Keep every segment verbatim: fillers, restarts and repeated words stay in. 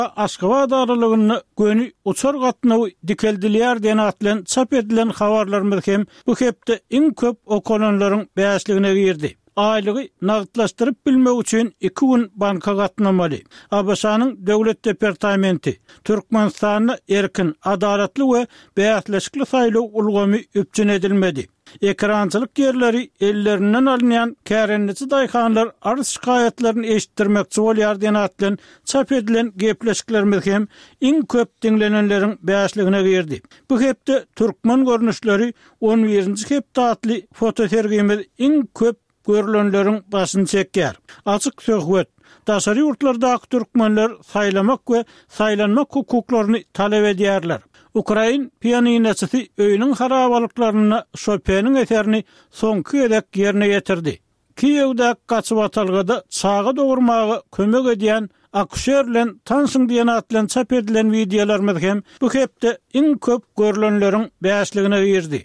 Aşgabat aralygyny göni uçar gatnawy dikeldilýär diýen atlan çap edilen habarlarymyz hem bu hepde iň köp okunanlaryň bäşligine girdi. Aylygy nagtlaşdyryp bilmek üçin iki gün banka gatnamaly. A B S-nyň Döwlet Departamenti Türkmenistany erkin, adalatly we bäýatleşikli saýlaw ulgamy üpçün edilmedi. Ekrançylyk yerleri ellerinden alınyan kärennisi daýhanlar arz şikayetlerini eşitdirmekçi bolýar diýen atlan çap edilen gepleşiklerimiz hem iň köp dinlenenleriň bäşligine girdi. Bu hepde türkmen görnüşleri on birinji hepde atly fotosergimiz iň köp görülenlerin başını çekýär. Açyk söhbet, daşary ýurtlardaky türkmenler saýlamak we saýlanmak hukuklaryny talep edýärler. Ukrain pianinasy öýüniň harabalyklaryna Chopin'in eserini soňky edek ýerine ýetirdi. Kiýewde gaçyp atalgada çağa dogurmagy kömek edýän akşer bilen tanşyň diýen atlan çap edilen videolarymyz hem bu hepde iň köp görülenleriň bäşligine girdi.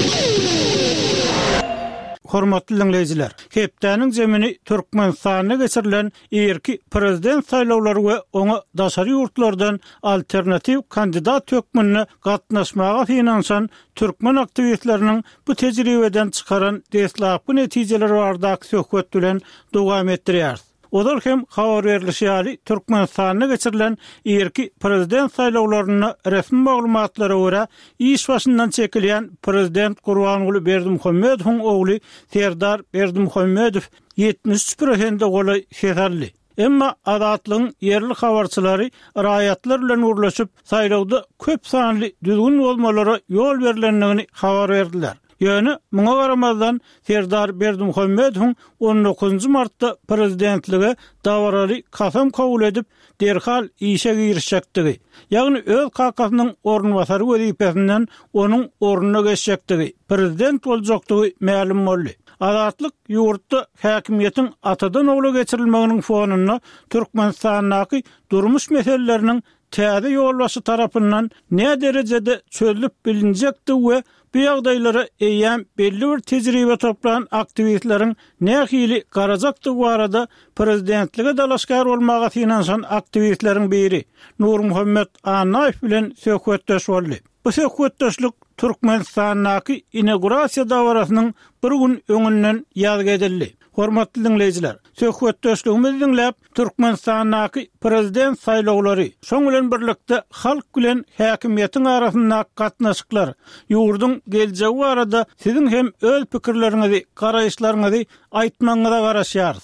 Hormatly dinleyijiler, hepdäniň zemini Türkmenistana geçirilen erki prezident saýlawlary we oňa daşary ýurtlardan alternativ kandidat hökmüne gatnaşmaga finansan türkmen aktivistleriniň bu tejribeden çykaran deslapy netijeleri bardak söhbet bilen dowam etdirýär. Olar hem habar berilýär, Türkmenistana geçirilen erki prezident saýlawlaryna resmi maglumatlara görä iş başyndan çekilýän prezident Gurbanuly Berdimuhammedowyň ogly Serdar Berdimuhammedow ýetmiş üç prosent goly şeherli. Emma adatlyň yerli habarçylary raýatlar bilen urlaşyp saýlawda köp sanly düzgün bolmalara ýol berilendigini habar berdiler. Ýöne muňa garamazdan Serdar Berdimuhammedowyň on dokuzunji martda prezidentligi dawarary kasam kabul edip derhal işe girişektigi. Ýagny öz kakasynyň ornbasary wezipesinden onuň ornuna geçecekdigi, prezident boljakdygy ma'lum boldy. Adatlyk ýurtda häkimiýetiň atadan ogla geçirilmeginiň fonuna Türkmenistanyň durmuş meseleleriniň täze ýolbaşy tarapyndan ne derejede çözülüp bilinjekdi we bu ýagdaýlara eýýän belli bir tejribe toplanan aktivistleriň nähili garajakdygy barada prezidentligi dalaşgar bolmaga finansan aktivistleriň biri Nurmuhammed Anaýew bilen söhbetdeş boldy. Bu söhbetdeşlik Türkmenistanyň inaugurasiýa dawrasynyň bir gün öňünden ýad edildi. Hormatly dinleyijiler, söhbetdeşligimizi dinläp Türkmenistanyň prezident saýlawlary, şoň bilen birlikde halk bilen häkimiýetiň arasynda gatnaşyklar, ýurduň geljegi barada siziň hem öz pikirleriňizi, garaýşlaryňyzy aýtmaňyza garaşýar.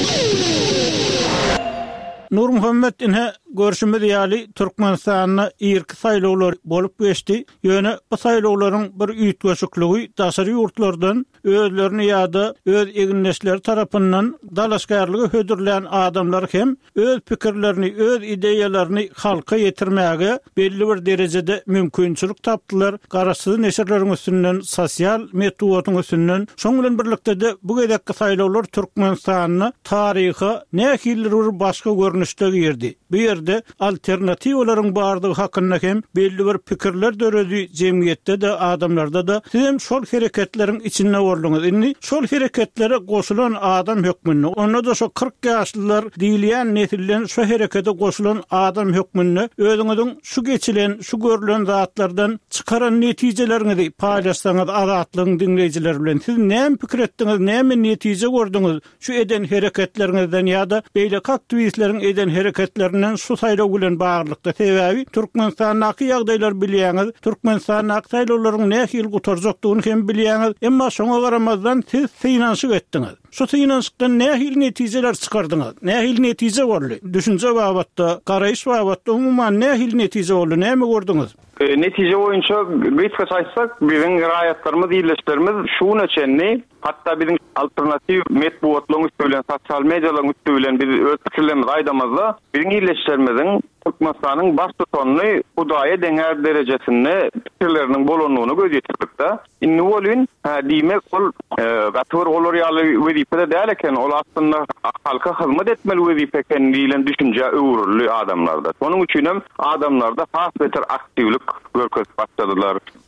Nurmuhammed inhe görüşümüz ýaly Türkmenistanyň irki saýlawlary bolup geçdi. Ýöne bu saýlawlaryň bir üýtgeşikligi daşary ýurtlardan özlerini ýa-da öz eginleşleri tarapyndan dalaşgarlygy hödürlän adamlar hem öz pikirlerini, öz ideýalaryny halka ýetirmäge belli bir derejede mümkinçilik tapdylar. Garaşsyz neşirleriň üstünden, sosial metodyň üstünden. Şoň bilen birlikde de bu gedekki saýlawlar Türkmenistanyň taryhy nähili bir başga görnüşde girdi. Bu ýerde alternatiwlaryň bardygy hakynda hem belli bir pikirler döredi jemgyýetde de adamlarda da hem şol hereketleriň içinde bolýaňyz. Indi şol hereketlere goşulan adam hökmüne, onda da şo kırk ýaşlylar diýilýän nesilden şo herekete goşulan adam hökmüne özüňiziň şu geçilen, şu görülen zatlardan çykaran netijelerini paýlaşsaňyz adatlyň dinleyijiler bilen siz näme pikir etdiňiz, näme netije gördüňiz şu eden hereketleriňizden ýa-da beýle aktivistleriň eden hereketlerinden şu saýlaw bilen baglykda sebäbi Türkmenistanyň ýagdaýlar bilýäňiz, Türkmenistanyň saýlawlaryň nähili gutarjakdygyny hem bilýäňiz, emma şoňa garamazdan siz synanşyk etdiňiz. Şu synanşykdan nähili netijeler çykardyňyz, nähili netije boldy. Düşünje babatda, garaýyş babatda umumyň nähili netije boldy, näme gördüňiz? E, netije boýunça gysga saýsak, biziň raýatlarymyz, ýerleşlerimiz şuň üçin hatta biziň alternativ medeniýetlaryň üstünden, sosial mediýalaryň üstünden biz öz pikirlerimizi aýdamazda, biziň ýerleşlerimizin Türkmenistanyň baş tutanyny Hudaýa deňär derejesinde pikirleriniň bolanyny gözýetirdik. Indi bolyn, ha diýmek ol gatyr olar ýaly wezipede däl eken, ol aslynda halka hyzmat etmeli wezipe eken diýilen düşünje öwrüli adamlarda. Onuň üçin hem adamlarda has beter aktivlik görkezip başladylar.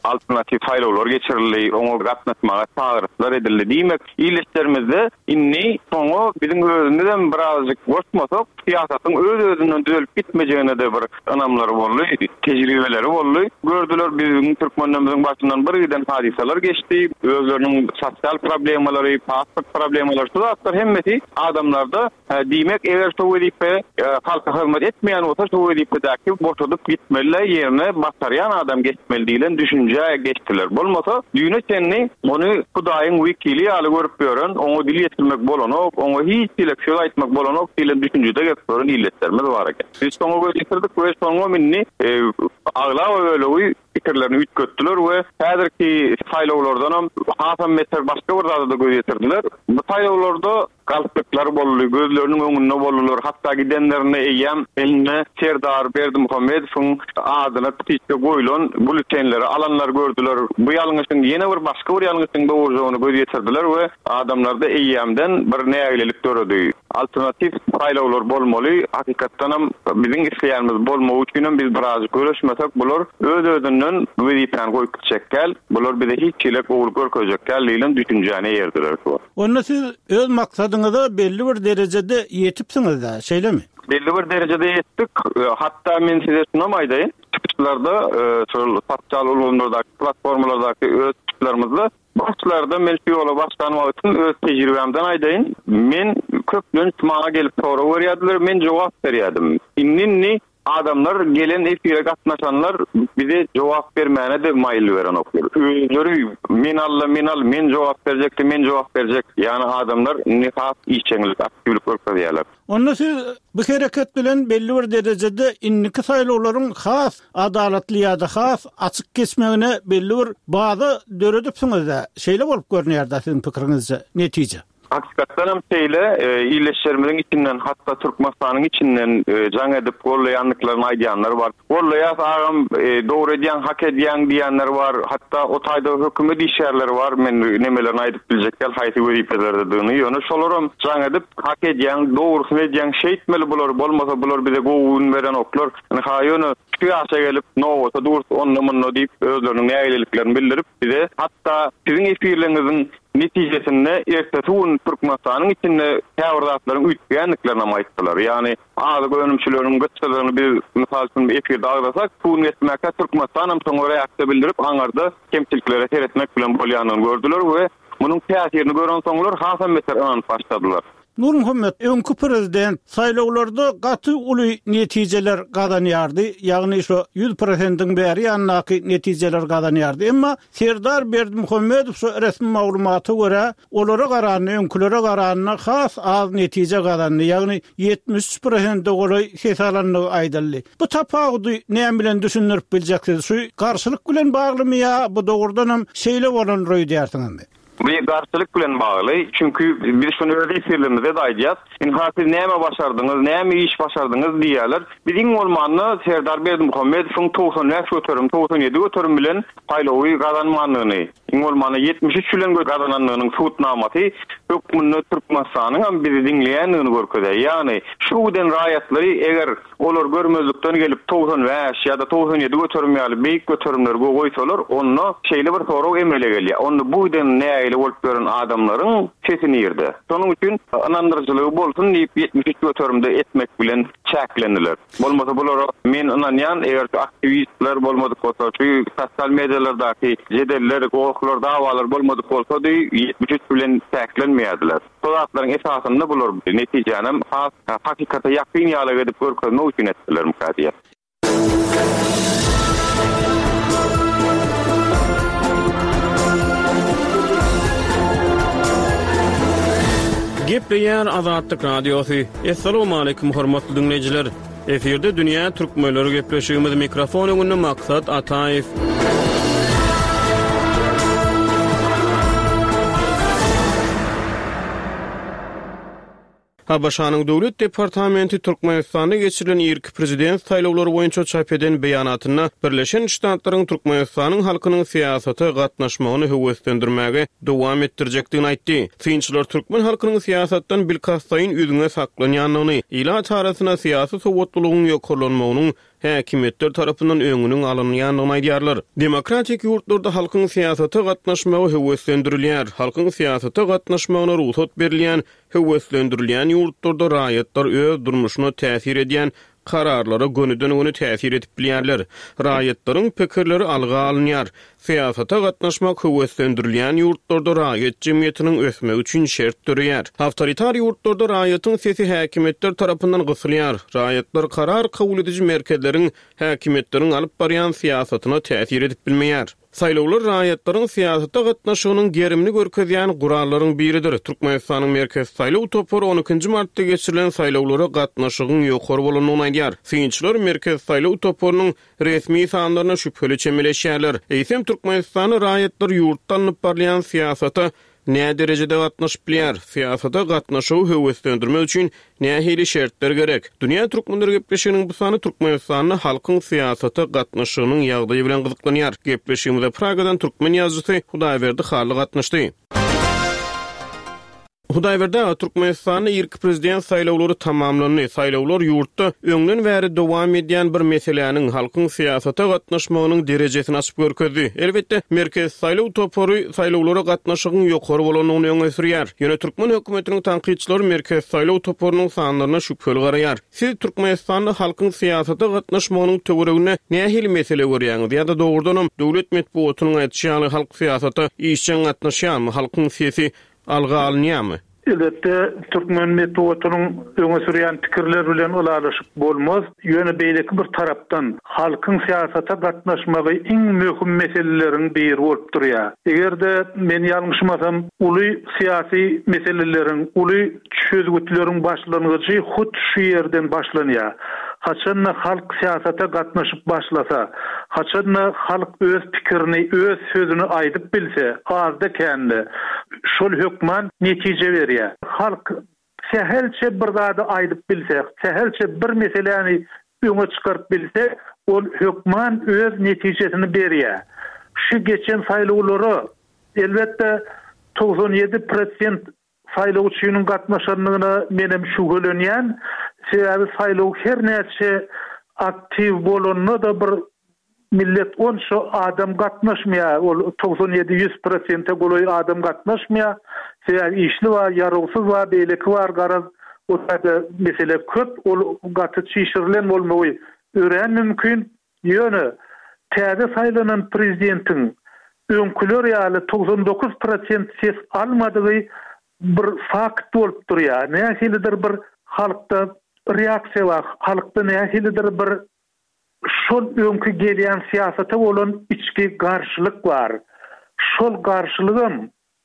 alternativ saýlawlar geçirildi, oňa gatnaşmaga çağırışlar edildi diýmek. İlişlerimizde inni soňa biziň özünden birazjyk goşmasak, siýasatyň öz-özünden düzelip gitmejegine de bir anamlary boldy, tejribeleri boldy. Gördüler biziň türkmenlerimiziň başyndan bir giden hadisalar geçti. Özleriniň sosial problemleri, pasport problemleri, şular hemmeti adamlarda diýmek eger şu wedipe halka hizmet etmeýän bolsa şu wedipedäki boşadyp gitmeli ýerine basaryan adam geçmeli diýilen düşünje geçtiler. Bolmasa düýne kenni ony Hudaýyň wekili ýaly görüp ýören, oňa dil ýetirmek bolanok, oňa hiç dilekçe aýtmak bolanok diýilen düşünjede geçýän illetlerimiz bar eken. Biz soňa götürdik we soňa minni agla we ölewi fikirlerini ütkötdiler we häzirki saýlawlardan hem Hasan Meter başga bir zada da göýetirdiler. Bu saýlawlarda galpyklar boldy, gözleriniň öňünde boldylar, hatda gidenlerine eýem eline Serdar Berdimuhammedowyň adyna tiýip goýulan bulletinleri alanlar gördüler. Bu ýalňyşyň ýene bir başga bir ýalňyşyň dowrugyny göýetirdiler we adamlarda eýemden bir näýlelik göredi. Alternativ saýlawlar bolmaly. Hakykatdan hem biziň isleýärimiz bolmagy üçin biz biraz görüşmesek bular öz-özünden wedipen goýup çekkel. Bular bize hiç çilek owul görkezekkel diýilen düşünjäni ýerdiler. Onda siz öz maksadyňyza belli bir derejede ýetipsiňiz da, şeýlemi? Belli bir derejede ýetdik. Hatta men size sunam aýdaýyn. Çıkışlarda, şol sotsial ulgamlardaki platformalardaki öz çıkışlarymyzda başlarda men şu ýola başlanyp üçin öz tejribemden aýdaýyn. Men köplen maňa gelip soraw berýärdiler, men jogap berýärdim. Inni adamlar gelen efire gatnaşanlar bize cevap vermeyene de mail veren okuyor. Özleri men alla men al men cevap verecekti men cevap verecek. Yani adamlar nifas işçilik aktivlik görkezýärler. Onda siz bu hareket bilen belli bir derejede inniki saýlawlaryň has adalatly ýa-da has açyk kesmegine belli bir baza döredipsiňiz da. Şeýle bolup görnýär-de siziň pikiriňizce netije. Hakikaten hem şeyle e, iyileştirmenin içinden hatta Türkmenistan'ın içinden e, can edip gollayanlıklarını aydayanlar var. Gollayas ağam e, doğru ediyen, hak ediyen diyenler var. Hatta o tayda hükümet işyerleri var. Men nemelerini aydıp bilecekler. Hayti veripelerdi dığını. Yönü solurum can edip hak ediyen, doğrusunu ediyen şey etmeli bular. Bolmasa bular bize goğun veren oklar. Yani ha yönü kıyasa gelip ne olsa doğrusu onunla mınla deyip özlerinin eyleliklerini bildirip bize hatta sizin efirlerinizin netijesinde ertetuğun Türkmenistan'ın içinde teordatların ütgeyenliklerine maittiler. Yani ağzı önümçülerin gıççalarını bir misal için bir efirde ağırlasak tuğun etmekle Türkmenistan'ın sonra reaksiya bildirip anarda kemçiliklere seyretmek bilen bolyanını gördüler ve bunun tesirini gören soňlar Hasan Meter anan başladılar. Nur Muhammed, öňkü prezident saýlawlarda gaty uly netijeler gazanýardy, ýagny şu yüz prosentiň bäri ýanynaky netijeler gazanýardy. Emma Serdar Berdimuhammedow şu resmi maglumaty görä, olara garany, öňkülere garany has az netije gazandy, ýagny ýetmiş üç prosent goly hesalandy aýdyldy. Bu tapawdy näme bilen düşünürip biljeksiz? Şu garşylyk bilen baglymy ýa bu dogrudan hem şeýle bolan roý diýersiňiz? Bir garşylyk bilen bagly. Çünkü biz şunu öyle ifirlerimizde de aýdýas. İnhasy näme başardyňyz, näme iş başardyňyz diýerler. Biziň bolmany Serdar Berdimuhammedowyň toğsan beş götürüm, toğsan ýedi götürüm bilen paýlawy gazanmanlygyny, iň bolmany ýetmiş üç bilen gazananlygynyň suutnamaty hökümni Türkmenistanyň hem bizi dinleýänligini görkezýär. Ýani şu den raýatlary eger olar görmezlikden gelip toğsan beş ýa-da toğsan ýedi götürüm ýaly beýik götürümler goýsalar, onu şeýle bir soraw emele gelýär. Onu bu den näýle bolup gören adamlaryň sesini ýerde. Şonuň üçin anandyrjylygy bolsun diýip ýetmiş üç götürümde etmek bilen çäklendiler. Bolmasa bular men inanýan eger aktivistler bolmadyk bolsa, şu sosial medialardaky jedeller, gowuklar, dawalar bolmadyk bolsa ýetmiş üç bilen çäklenmeýärdiler. Soňatlaryň esasynda bular netijänem has hakykata ýakyn ýaly edip görkezmek üçin etdiler mukadiýet. Gepleyen Azadlyk Radiosu. Assalamu alaykum hormatly dinleyijiler. Eferde dünýä türkmenleri gepleşigimiz mikrofon öňünde Maksat Ataýew. Habaşanyň Döwlet Departamenti Türkmenistanda geçirilen ilk prezident saýlawlary boýunça çap eden beýanatyna Birleşen Ştatlaryň Türkmenistanyň halkynyň siýasaty gatnaşmagyny höwetlendirmäge dowam etdirjekdigini aýtdy. Finçiler Türkmen halkynyň siýasatdan bilkastaýyn üzüňe saklanýanyny, ila çarasyna siýasy sowatlygyň ýokarlanmagynyň häkimetler tarapyndan öňünün alynýanyny aýdýarlar. Demokratik ýurtlarda halkyň siýasaty gatnaşmagy höwetlendirilýär. Halkyň siýasaty gatnaşmagyna ruhsat berilýän, höwetlendirilýän ýurtlarda raýatlar öz durmuşyna täsir edýän kararlara gönüden öňe täsir edip bilýärler. Raýatlaryň pikirleri alga alınýar. Siýasata gatnaşmak höwetlendirilýän ýurtlarda raýat jemgyýetiniň ösmegi üçin şert dörýär. Awtoritar ýurtlarda raýatyň sesi häkimetler tarapyndan gysylýar. Raýatlar karar kabul edici merkezleriň häkimetleriň alyp barýan siýasatyna täsir edip bilmeýär. Saýlawlar raýatlaryň siýasata gatnaşygynyň gerimini görkezýän gurallaryň biridir. Türkmenistanyň merkez saýlaw topory on ikinji martda geçirilen saýlawlara gatnaşygyň ýokary bolanyny aýdýar. Finçiler merkez saýlaw toporynyň resmi sanlaryna şüpheli çemeleşýärler. Eýsem Türkmenistany raýatlar ýurtdan alyp barýan siýasata näme derejede gatnaşyp bilýär? Siýasata gatnaşygy höwetlendirmek üçin näme hili şertler gerek? Dünýä türkmenleri gepleşiginiň bu sany Türkmenistanyň halkyň siýasata gatnaşygynyň ýagdaýy bilen gyzyklanýar. Gepleşigimizde Pragadan türkmen ýazgysy Hudaýberdi Haly gatnaşdy. Hudaýberde Türkmenistanyň ilk prezident saýlawlary tamamlandy. Saýlawlar ýurtda öňden bäri dowam edýän bir meseleniň halkyň siýasata gatnaşmagynyň derejesini açyp görkezdi. Elbetde merkez saýlaw topory saýlawlara gatnaşygyň ýokary bolanyny öňe sürýär. Ýöne türkmen hökümetiniň tanqidçileri merkez saýlaw toporynyň sanlaryna şüpheli garaýar. Siz Türkmenistanyň halkyň siýasata gatnaşmagynyň töweregine näme hili mesele görýäňiz? Ýa-da dogrudanam döwlet medeniýetynyň aýtýany halk siýasata işçiň gatnaşýarmy? Halkyň sesi alga alınýarmy? Elbette Türkmen medeniýetynyň öňe sürýän pikirler bilen ulaşyp bolmaz. Ýöne beýleki bir tarapdan halkyň siýasata gatnaşmagy iň möhüm meselelerin biri bolup durýar. Egerde men ýalňyşmasam, uly siýasy meselelerin, uly çözgütleriň başlanyjy hut şu ýerden başlanýar. Haçanna halk siýasata gatnaşyp başlasa, haçanna halk öz pikirini, öz sözüni aýdyp bilse, azda kendi şol hökman netije berýär. Halk sehelçe bir zady aýdyp bilse, sehelçe bir meseleni öňe çykaryp bilse, ol hökman öz netijesini berýär. Şu geçen saýlawlary elbetde doksan ýedi prosent saýlawçynyň gatnaşanlygyna menem şügelenýän, sebäbi saýlaw her näçe aktiv bolanyna da bir millet onşo adam gatnaşmaya, ol doksan ýedi yüz prosent goly adam gatnaşmaya, sebäbi işli var, ýaragsyz var, beýleki var, garaz otada mesele köp, ol gaty çyşyrylan bolmagy ören mümkin. Ýöne täze saýlanan prezidentiň öňküler ýaly doksan dokuz prosent ses almadygy bir fakt bolup durýar. Nähilidir bir halkda reaksiýa var, halkda nähilidir bir şol öňkü gelýän siýasata bolan içki garşylyk var. Şol garşylygym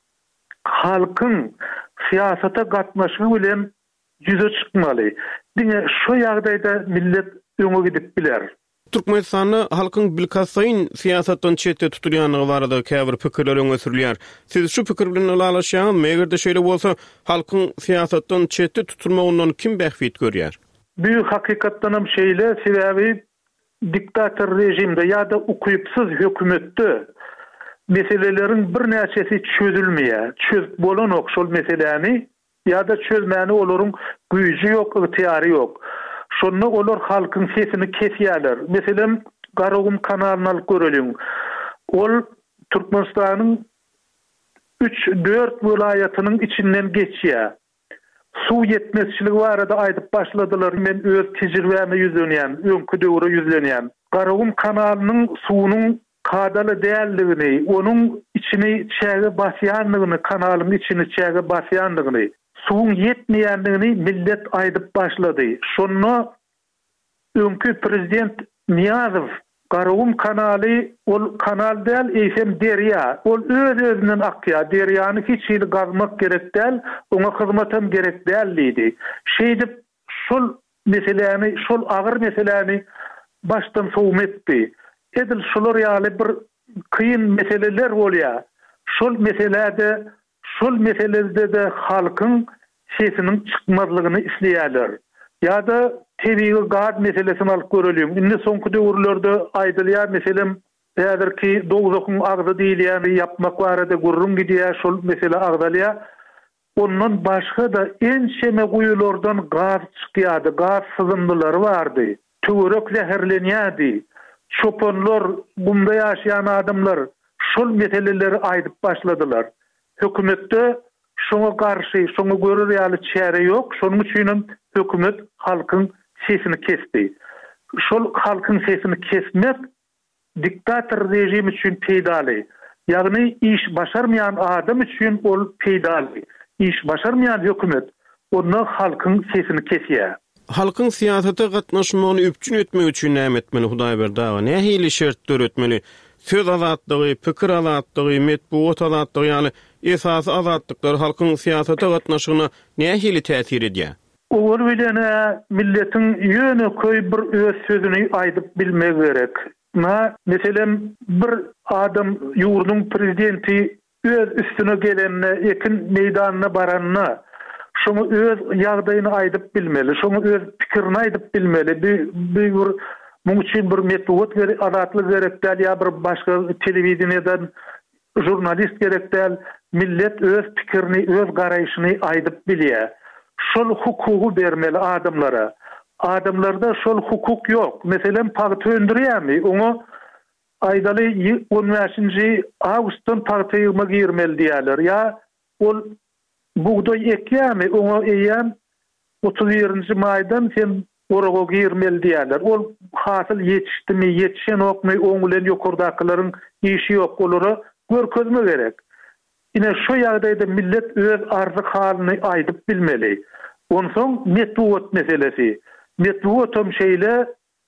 halkyň siýasata gatnaşygy bilen ýüze çykmaly. Diňe şu ýagdaýda millet öňe gidip biler. Türkmenistanyň halkyň bilkasaýyn siýasatdan çetde tutulýanyny barada käbir pikirler öňe sürülýär. Siz şu pikir bilen ulaşýaňyz, egerde şeýle bolsa, halkyň siýasatdan çetde tutulmagyndan kim bähfit görýär? Büyük hakikatdanam şeýle, sebäbi diktator rejimde ýa-da ukuyupsyz hökümetde meselelerin bir näçesi çözülmeýär. Çözüp bolan okşol meseleni ýa-da çözmäni olaryň güýji ýok, ygtyýary ýok. Şonu olar halkyň sesini kesýärler. Meselem Garagum kanalyny alyp görelim. Ol Türkmenistanyň üç dört vilayatynyň içinden geçýär. Su yetmezçiligi barada aýdyp başladylar. Men öz tejribämi ýüzlenýän, öňkü döwre ýüzlenýän. Garagum kanalynyň suwunyň kadaly däldigini, onuň içini çäge basýanlygyny, kanalyň içini çäge basýanlygyny, suwun yetmeýändigini millet aýdyp başlady. Şonu öňkü prezident Niýazow Garagum kanaly, ol kanal däl, eýsem derýa. Ol öz özünden akýar. Derýany hiç ýyl gazmak gerek däl, oňa hyzmatam gerek däl diýdi. Şeýdip şol meseleni, şol agyr meseleni başdan sowum etdi. Edil şolar ýaly bir kıyın meseleler bolýar. Şol meselede, şol meselede de halkyň sesinin çıkmazlığını isleýärler. Ya da tebiği gad meselesini alıp görelim. Indi soňky döwürlerde aýdylýar meselem eger ki doguzokun agdy diýilýär yapmak barada gurrun gidýär şol mesele agdalýar. Ondan başga da en şeme guýulardan gaz çykýardy, gaz sızındylary bardy. Töwerek zäherlenýärdi. Çopanlar, bunda ýaşaýan adamlar şol meseleleri aýdyp başladylar. Hökümetde şoňa garşy, şoňa görür ýaly çäre ýok. Şonuň üçin hökümet halkyň sesini kesdi. Şol halkyň sesini kesmek diktator rejimi üçin peýdaly. Ýagny iş başarmayan adam üçin ol peýdaly. İş başarmayan hökümet onu halkyň sesini kesýär. Halkyň siýasata gatnaşmagyny üpçün etmek üçin näme etmeli Hudaý berdaga? Nähili şertler etmeli? Söz azatlygy, pikir azatlygy, medeniýet azatlygy ýaly esasy azatlyklar halkyň siýasata gatnaşygyna nähili täsir edýär? Ol bilen milletin ýöne köý bir öz sözüni aýdyp bilmek gerek. Ma meselem bir adam ýurdun prezidenti öz üstüne gelenine, ekin meydanına baranına, şonu öz ýagdaýyny aýdyp bilmeli, şonu öz pikirini aýdyp bilmeli. Bir, bir, bir muň üçin bir medeniýet gerek, azatlyk gerek däl, ýa bir başga telewizioniýadan jurnalist gerek däl, millet öz pikirini, öz garaýşyny aýdyp bilýär. Şol hukuky bermeli adamlara. Adamlarda şol hukuk ýok. Meselem paýty öndürýärmi? Oňa aýdaly on beşinji awgustdan paýtyma girmeli diýerler. Ya ol buğday ekýärmi? Oňa eýän otuz birinji maýdan sen oraga girmeli diýerler. Ol hasyl ýetişdimi, ýetişen okmy, oň bilen ýokurdakylaryň işi ýok. Olara görkezme gerek. Ine şu ýagdaýda millet öz arzyk halyny aýdyp bilmeli. Onsoň medeniýet meselesi. Medeniýetem şeýle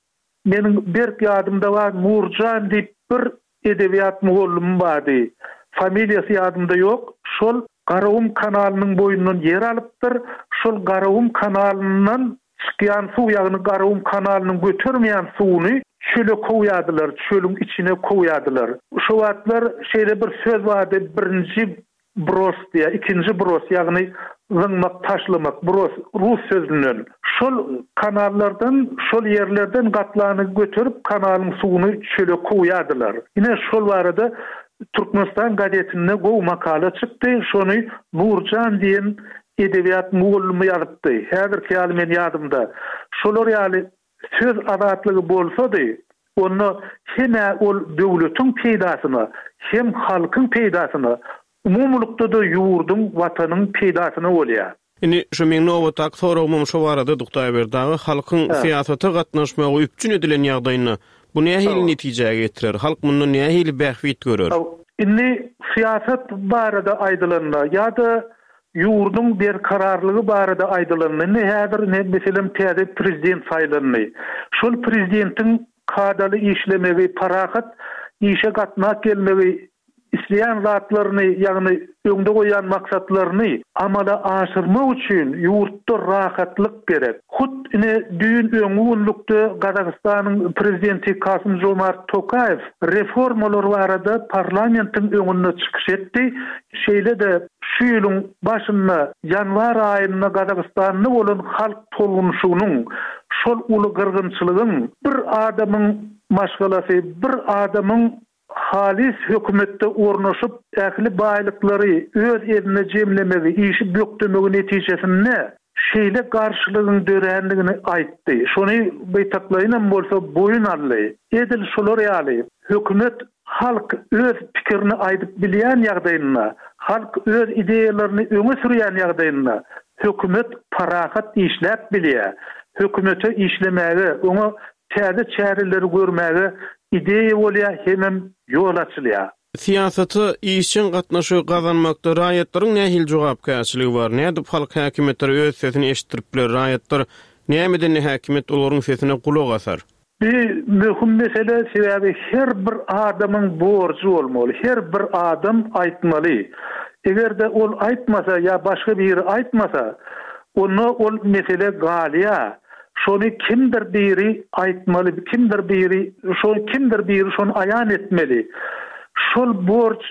meniň bir ýadymda bar, Nurjan diýip bir edebiýat mugallimim bardy. Familiýasy ýadymda ýok. Şol Garawum kanalynyň boýundan yer alypdyr. Şol Garawum kanalynyň çykýan suw ýagny Garawum kanalynyň götürmeýän suwuny çöle koýadylar, çölüň içine koýadylar. Şu wagtlar şeýle bir söz bardy, birinji bros diýär, ikinji bros ýagny zıngmak, taşlamak, bros rus sözünden. Şol kanallardan, şol yerlerden gatlany götürüp kanalyň suwuny çöle koýadylar. Ine şol barada Türkmenistan gazetinde gow makala çykdy. Şonu Nurjan diýen edebiýat muallimi ýazypdy. Häzirki ýaly men ýadymda. Şolar ýaly söz azatlygy bolsady, onu hem ol döwletiň peýdasyna, hem halkyň peýdasyna, umumlukda da ýurdun, watanyň peýdasyna bolýar. Indi şu meň nowatak sorawmam şu barada Hudaý berdagy halkyň siýasata gatnaşmagy üpçün edilen ýagdaýyna bu nähili netije getirer? Halk mundan nähili bähwit görer? Indi siýasat barada aýdylanlar ýa-da ýurdun bir kararlygy barada aýdylanlar. Ne häzir ne meselem täze prezident saýlandy. Şol prezidentiň kadaly işlemegi, parahat işe gatnak gelmegi, isleýän zatlaryny, ýagny öňde goýan maksatlaryny amala aşyrmak üçin ýurtda rahatlyk gerek. Hut ine düýün öňü günlükde Gazagystanyň prezidenti Kasym Jomart Tokayew reformalar barada parlamentiň öňüne çykyş etdi. Şeýle de şu ýylyň başynda ýanwar aýyna Gazagystanyň bolan halk tolgunşugynyň şol uly gyrgynçylygyň bir adamyň maşgalasy, bir adamyň halis hökümette ornaşyp ähli baýlyklary öz eline jemlemegi, işi bökdemegi netijesinde şeýle garşylygyň dörenligini aýtdy. Şonu beýtaklaýynam bolsa boyun aldy. Edil şolar ýaly hökümet halk öz pikirini aýdyp bilýän ýagdaýynda, halk öz ideýalaryny öňe sürýän ýagdaýynda hökümet parahat işläp bilýär. Hökümete işlemäge, onu täze çäreleri görmäge ideýa bolýar, hemem ýol açylýar. Siýasaty işin gatnaşygy gazanmakda raýatlaryň nähili jogapkärçiligi bar? Nädip halk häkimetleri öz sesini eşitdirip biler? Raýatlar nämeden häkimet olaryň sesine kulak asar? Bir möhüm mesele sebäbi her bir adamyň borjy bolmaly. Her bir adam aýtmaly. Egerde ol aýtmasa ýa başga biri aýtmasa, onu ol mesele galýa. Şonu kimdir biri aýtmaly, kimdir biri, şol kimdir biri şonu aýan etmeli. Şol borç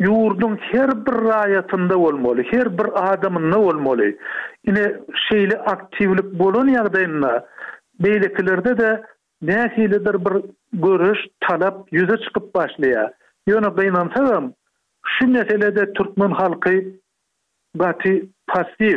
yurdun her bir rayatında olmalı, her bir adamında olmalı. Yine şeyli aktivlik bolan ýagdaýynda beýlekilerde de nähilidir bir görüş, talap yüze çıkıp başlaya. Ýöne beýnansam, şu meselede Türkmen halky gaty pasiv.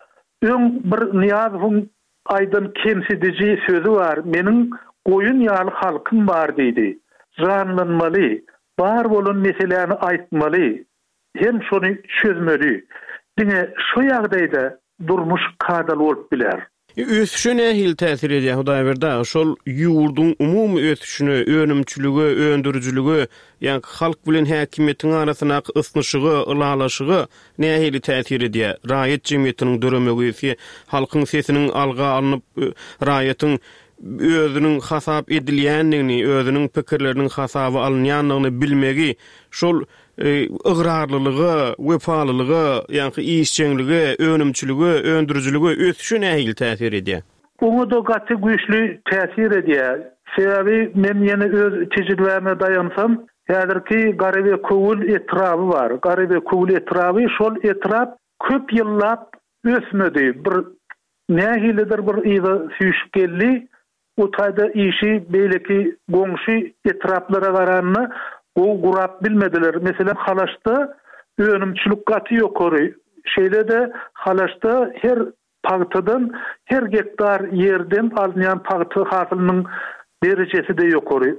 Öň bir Niýazowyň aýdan kemsidici sözü var. Meniň goýun ýaly halkym bar diýdi. Janlanmaly, bar bolan meselelerini aýtmaly, hem şonu çözmeli. Diňe şu ýagdaýda durmuş kadal bolup biler. Ösüşü nähil täsir edýär Hudaý berdi? Şol ýurdun umumy ösüşüne, önümçüligi, öndürüjüligi, ýani halk bilen häkimetiň arasyna ysnyşygy, ylalaşygy nähil täsir edýär? Raýat jemgyýetiniň döremegi, halkyň sesiniň alga alınıp, raýatyň özünün hasap edilýändigini, özünün pikirleriniň hasaby alınýandygyny bilmegi, şol ıgrarlylygy, wefalylygy, ýani işçiligi, önümçüligi, öndürüjüligi ösüşü nähil täsir edýär? Oňa da gaty güýçli täsir edýär. Sebebi men ýene öz tejribeme dayansam, häzirki Garabe Kowul etraby bar. Garabe Kowul etraby şol etrap köp ýyllap ösmedi. Bir nähilidir bir ýyla süýşüp geldi. O taýda işi beýleki goňşy etraplara garanyna o gurap bilmediler. Mesela Halaşda önümçülük gaty ýokary. Şeýle de Halaşda her pagtydan, her gektar ýerden alınýan pagty hasylynyň derejesi de ýokary.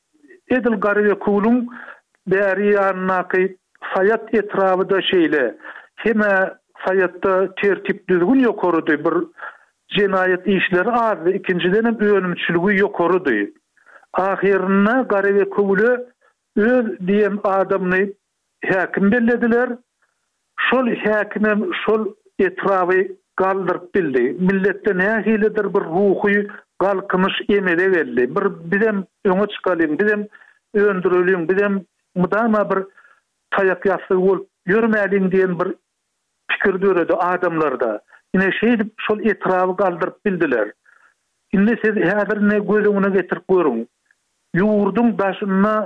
Edil Garabe Kowuluň bäri ýanynaky Sayat etrapy da şeýle. Heme Sayatda tertip düzgün ýokarydy. Bir jinayet işleri az, ikinciden hem önümçülügi ýokarydy. Ahirine Garabe Kowulu öz diýen adamny häkim bellediler. Şol häkimem şol etrapy galdyryp bildi. Milletde nähilidir bir ruhy galkynyş emele geldi. Bir bizem öňe çykalym, bizem öndürelim, bizem mudama bir taýak ýasy bolup ýörmäliň diýen bir pikir döredi adamlarda. Ine şeýdip şol etrapy galdyryp bildiler. Inde siz häzir ne gözüňe getirip görüň. Ýurdun başyna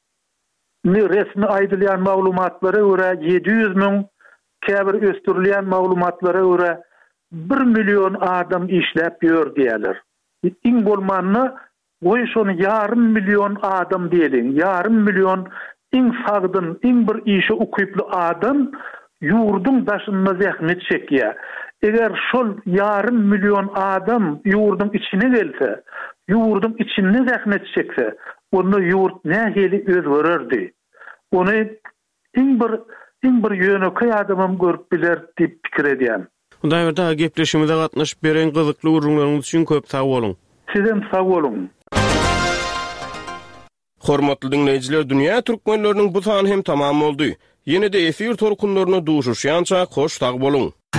ne resmi aýdylýan maglumatlara görä ýedi ýüz miň, käbir östürilýän maglumatlara görä bir milyon adam işläp ýör diýerler. Iň bolmanyny goý şonu ýarym milyon adam diýelim. Ýarym milyon iň sagdyn, iň bir işi ukyply adam ýurdun başyna zähmet çekýär. Eger şol ýarym milyon adam ýurdun içine gelse, ýurdun içinde zähmet çekse, onu ýurt nähili özgörerdi. Onu iň bir iň bir ýöneki adamym görüp biler diýip pikir edýän. Hudaý berdi, gepleşimizde gatnaşyp beren gyzykly urunlaryňyz üçin köp sag bolun. Sizem sag bolun. Hormatly dinleýijiler, dünýä türkmenleriniň bu sany hem tamam boldy. Ýene-de efir torkunlaryna duşuşýança hoş sag bolun.